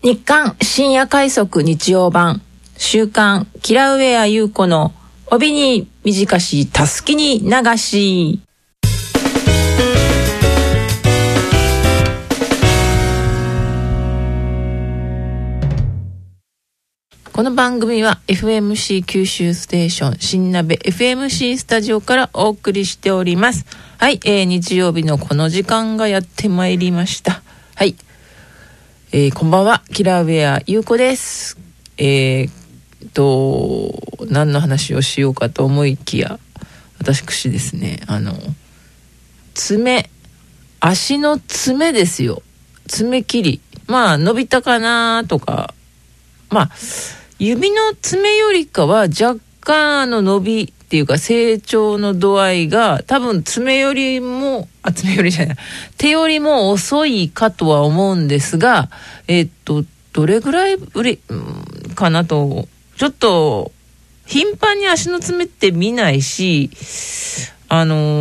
日刊深夜快速日曜版週刊キラウェア優子の帯に短したすきに流し。この番組は FMC 九州ステーション新鍋 FMC スタジオからお送りしております。はい、日曜日のこの時間がやってまいりました。はい、こんばんは、キラウェア優子です。何の話をしようかと思いきや、私ですね、足の爪ですよ。爪切り。伸びたかなとか、指の爪よりかは若干伸びっていうか成長の度合いが多分手よりも遅いかとは思うんですが、どれぐらいかなと、ちょっと頻繁に足の爪って見ないし、や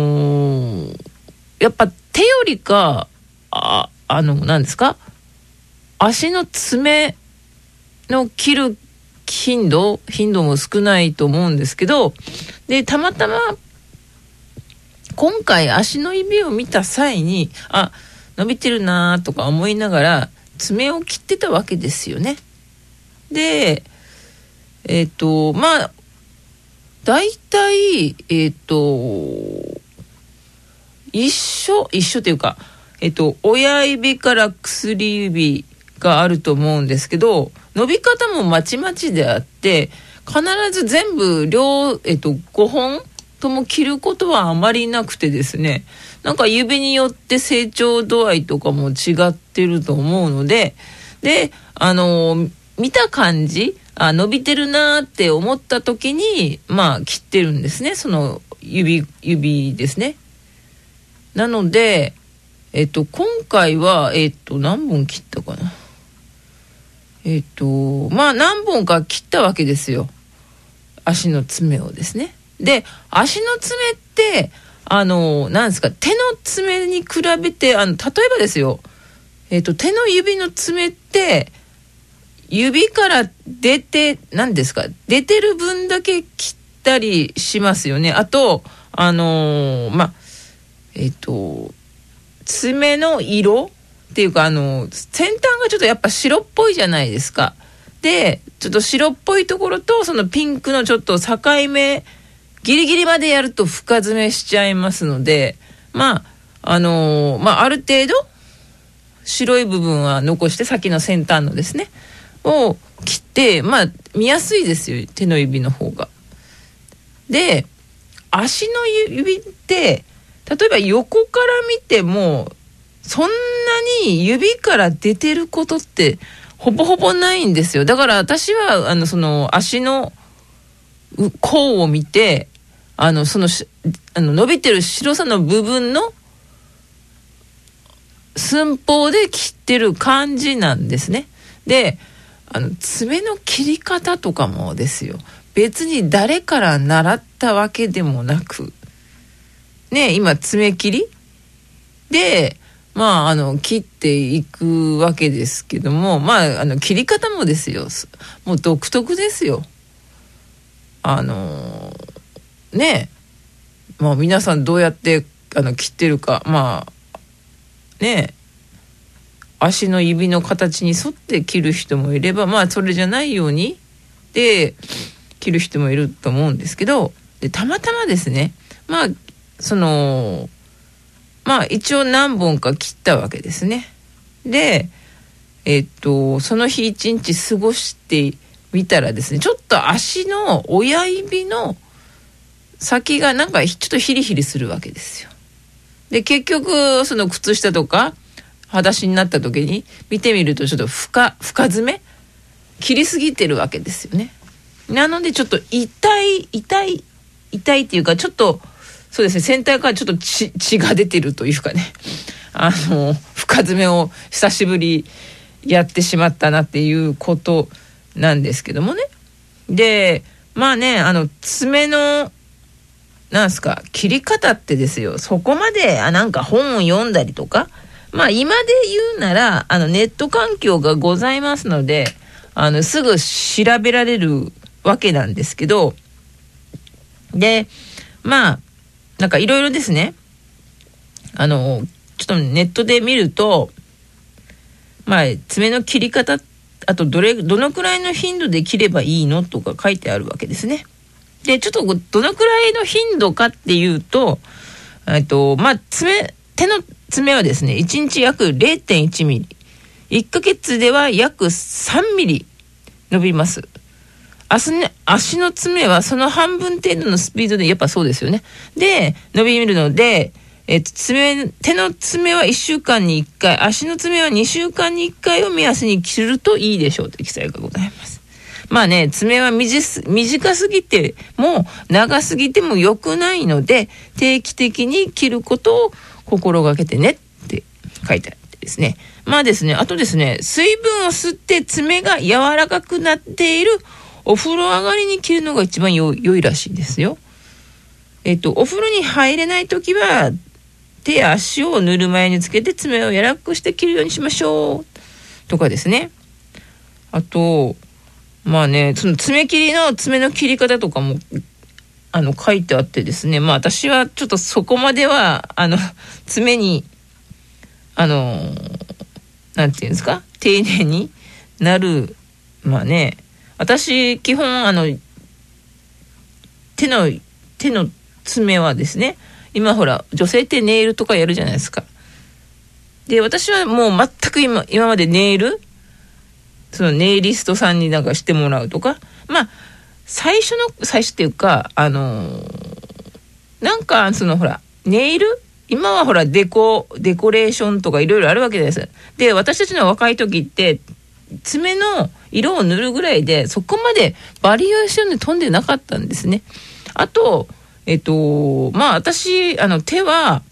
っぱ手よりか何ですか、足の爪の切る頻度も少ないと思うんですけど、でたまたま今回足の指を見た際に伸びてるなとか思いながら爪を切ってたわけですよね。でだいたい一緒というか親指から薬指があると思うんですけど、伸び方もまちまちであって、必ず全部5本とも切ることはあまりなくてですね、なんか指によって成長度合いとかも違ってると思うので、見た感じ伸びてるなって思った時に切ってるんですね、その指ですね。なので今回は何本切ったかな、何本か切ったわけですよ、足の爪をですね。で足の爪って何ですか、手の爪に比べて例えばですよ、手の指の爪って指から出てる分だけ切ったりしますよね。あと爪の色っていうか先端がちょっとやっぱ白っぽいじゃないですか。でちょっと白っぽいところとそのピンクのちょっと境目ギリギリまでやると深爪しちゃいますので、ある程度白い部分は残して先の先端のですねを切って見やすいですよ、手の指の方が。で足の指って例えば横から見てもそんなに指から出てることってほぼほぼないんですよ。だから私はその足の甲を見て伸びてる白さの部分の寸法で切ってる感じなんですね。で爪の切り方とかもですよ、別に誰から習ったわけでもなくね、今爪切りで切っていくわけですけども、切り方もですよ、もう独特ですよ。皆さんどうやって切ってるか、足の指の形に沿って切る人もいれば、それじゃないようにで切る人もいると思うんですけど、でたまたまですね、一応何本か切ったわけですね。でその日一日過ごしてみたらですね、ちょっと足の親指の先がちょっとヒリヒリするわけですよ。で結局その靴下とか裸足になった時に見てみるとちょっと深爪切りすぎてるわけですよね。なのでちょっと痛いっていうか、ちょっとそうですね、先端からちょっと血が出てるというかね、深爪を久しぶりやってしまったなっていうことなんですけどもね。で爪の切り方ってですよ、そこまで本を読んだりとかまあ今で言うならネット環境がございますので、すぐ調べられるわけなんですけど、でまあなんかいろいろですね、ちょっとネットで見ると、まあ爪の切り方、あとどのくらいの頻度で切ればいいのとか書いてあるわけですね。でちょっとどのくらいの頻度かっていうと、まあ手の爪はですね、1日約 0.1 ミリ、1ヶ月では約3ミリ伸びます。足の爪はその半分程度のスピードで、やっぱそうですよね。で伸びるので、手の爪は1週間に1回、足の爪は2週間に1回を目安に切るといいでしょうという記載がございます。まあね、爪は短すぎても長すぎても良くないので、定期的に切ることを心がけてねって書いてあってですね。まあですね、あとですね、水分を吸って爪が柔らかくなっているお風呂上がりに切るのが一番良いらしいですよ。お風呂に入れないときは手や足をぬるま湯につけて爪を柔らかくして切るようにしましょうとかですね。あとまあね、その爪の切り方とかも書いてあってですね、まあ私はちょっとそこまでは爪になんていうんですか、丁寧になる、まあね、私基本手の爪はですね、今ほら女性ってネイルとかやるじゃないですか。で私はもう全く今までネイル、そのネイリストさんになんかしてもらうとか、まあ最初っていうかなんかそのほらネイル、今はほらデコレーションとかいろいろあるわけです。で私たちの若い時って爪の色を塗るぐらいで、そこまでバリエーションで飛んでなかったんですね。あとまあ私手は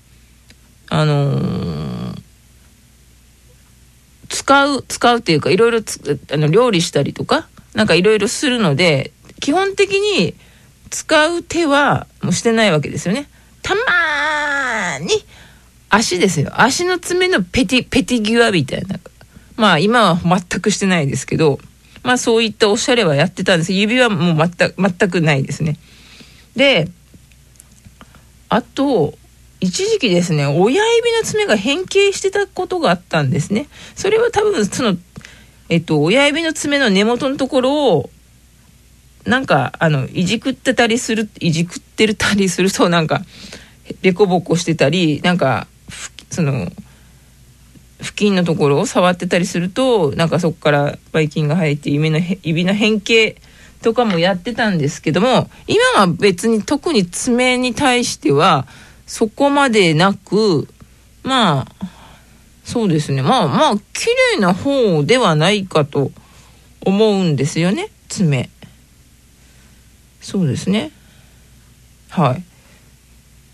使うっていうか、いろいろ料理したりとかなんかいろいろするので、基本的に使う手はもうしてないわけですよね。たまーに足ですよ、足の爪のペティギュアみたいな、まあ今は全くしてないですけど、まあそういったおしゃれはやってたんです。指はもう全くないですね。であと一時期ですね、親指の爪が変形してたことがあったんですね。それは多分その親指の爪の根元のところをなんかいじくってたりすると、なんかデコボコしてたり、なんかその付近のところを触ってたりすると、なんかそこからばい菌が生えて指の変形とかもやってたんですけども、今は別に特に爪に対してはそこまでなく、まあそうですね、まあ綺麗な方ではないかと思うんですよね、爪。そうですね、はい。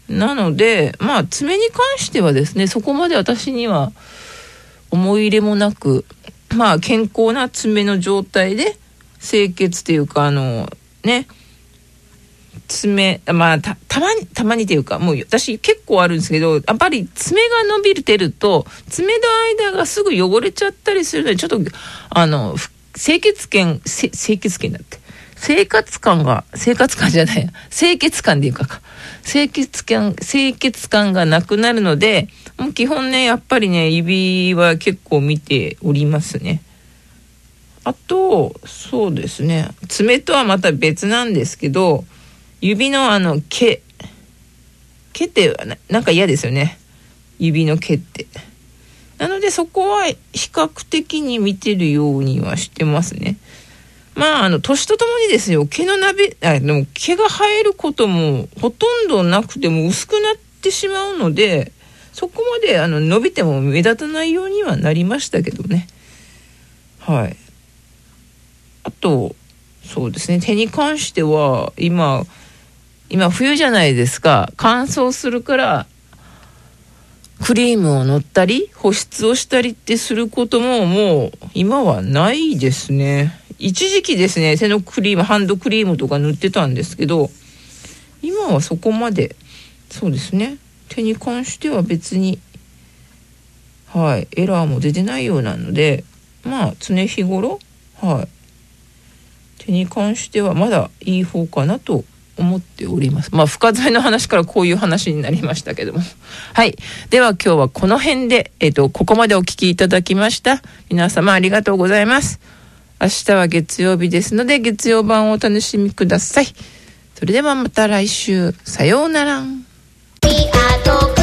なのでまあ爪に関してはですね、そこまで私には思い入れもなく、まあ健康な爪の状態で清潔というかね、爪、まあたまにというか、もう私結構あるんですけど、やっぱり爪が伸びてると爪の間がすぐ汚れちゃったりするので、ちょっと清潔感だって、清潔感がなくなるので、もう基本ね、やっぱりね、指は結構見ておりますね。あとそうですね、爪とはまた別なんですけど、指の毛ってなんか嫌ですよね、指の毛って。なのでそこは比較的に見てるようにはしてますね。まあ年とともにですよ、毛が生えることもほとんどなくても薄くなってしまうので、そこまで伸びても目立たないようにはなりましたけどね。はい。あとそうですね、手に関しては今冬じゃないですか。乾燥するからクリームを塗ったり保湿をしたりってすることももう今はないですね。一時期ですね、手のクリーム、ハンドクリームとか塗ってたんですけど、今はそこまで、そうですね、手に関しては別に、 はい、エラーも出てないようなので、まあ常日頃、はい、手に関してはまだいい方かなと思っております。まあ深爪の話からこういう話になりましたけどもはい、では今日はこの辺で、ここまでお聞きいただきました皆様ありがとうございます。明日は月曜日ですので月曜版をお楽しみください。それではまた来週、さようなら。